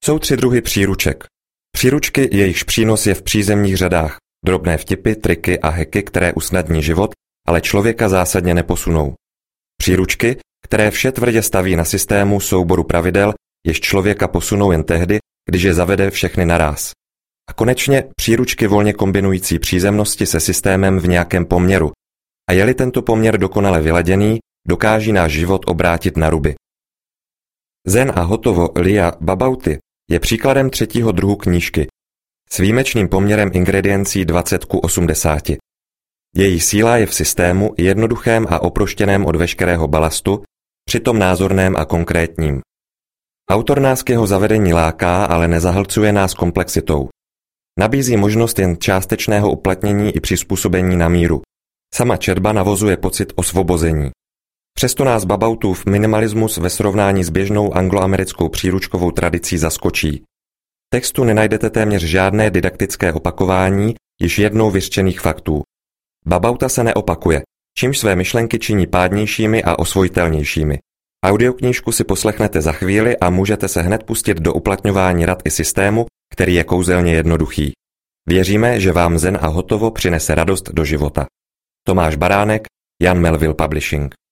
Jsou 3 druhy příruček. Příručky, jejichž přínos je v přízemních řadách, drobné vtipy, triky a hacky, které usnadní život, ale člověka zásadně neposunou. Příručky, které vše tvrdě staví na systému souboru pravidel, jež člověka posunou jen tehdy, když je zavede všechny naráz. A konečně příručky volně kombinující přízemnosti se systémem v nějakém poměru. A je-li tento poměr dokonale vyladěný, dokáží náš život obrátit na ruby. Zen a hotovo Lia Babauty je příkladem 3. druhu knížky s výjimečným poměrem ingrediencí 20:80. Její síla je v systému jednoduchém a oproštěném od veškerého balastu, přitom názorném a konkrétním. Autor nás k jeho zavedení láká, ale nezahlcuje nás komplexitou. Nabízí možnost jen částečného uplatnění i přizpůsobení na míru. Sama četba navozuje pocit osvobození. Přesto nás Babautův minimalismus ve srovnání s běžnou angloamerickou příručkovou tradicí zaskočí. V textu nenajdete téměř žádné didaktické opakování již jednou vyřčených faktů. Babauta se neopakuje, čímž své myšlenky činí pádnějšími a osvojitelnějšími. Audioknížku si poslechnete za chvíli a můžete se hned pustit do uplatňování rad i systému, který je kouzelně jednoduchý. Věříme, že vám Zen a hotovo přinese radost do života. Tomáš Baránek, Jan Melville Publishing.